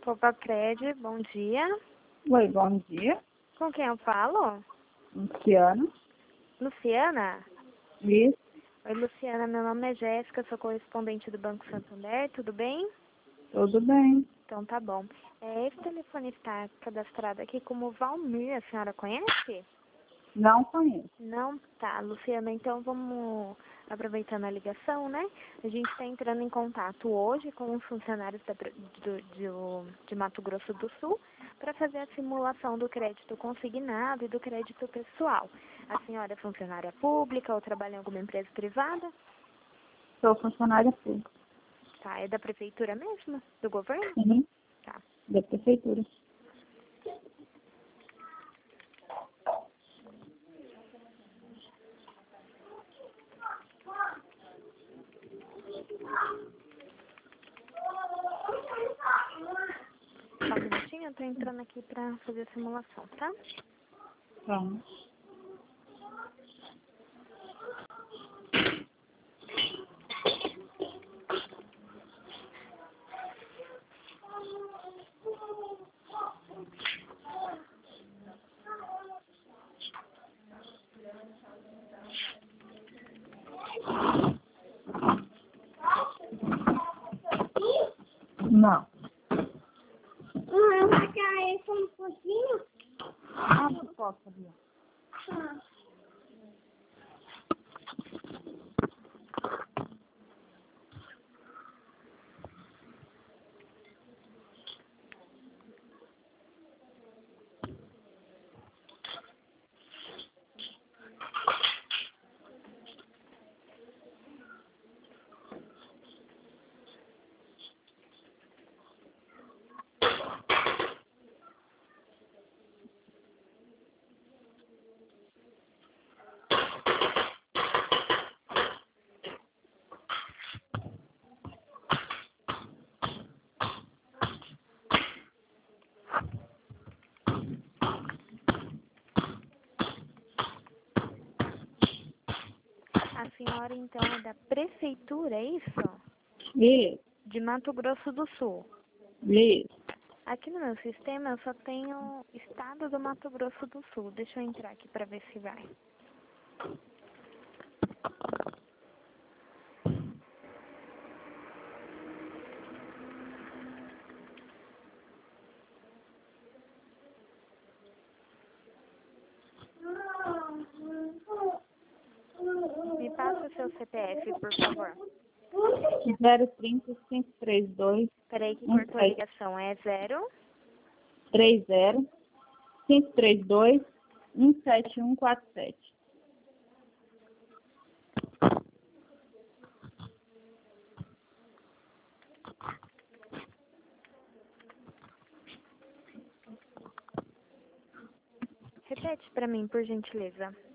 Popacred, bom dia. Oi, bom dia. Com quem eu falo? Luciana. Luciana? Isso, Oi, Luciana, meu nome é Jéssica, sou correspondente do Banco Santander, tudo bem? tudo bem. Então tá bom. Esse telefone está cadastrado aqui como Valmir, a senhora conhece? Não conheço. Não? Tá, Luciana, então vamos, aproveitando a ligação, né? A gente está entrando em contato hoje com os funcionários de Mato Grosso do Sul para fazer a simulação do crédito consignado e do crédito pessoal. A senhora é funcionária pública ou trabalha em alguma empresa privada? Sou funcionária pública. Tá, é da prefeitura mesmo? Do governo? Sim, Tá. da prefeitura. Só um minutinho, eu tô entrando aqui para fazer a simulação, tá? Vamos. Não. Eu vou tirar esse um pouquinho. Ah, posso, Bia. A senhora, então, é da prefeitura, é isso? Isso, De Mato Grosso do Sul. isso. Aqui no meu sistema eu só tenho estado do Mato Grosso do Sul. Deixa eu entrar aqui para ver se vai. Me passa o seu CPF, por favor. 030 532 Peraí que cortou a ligação. É 30 532 17147. Repete para mim, por gentileza.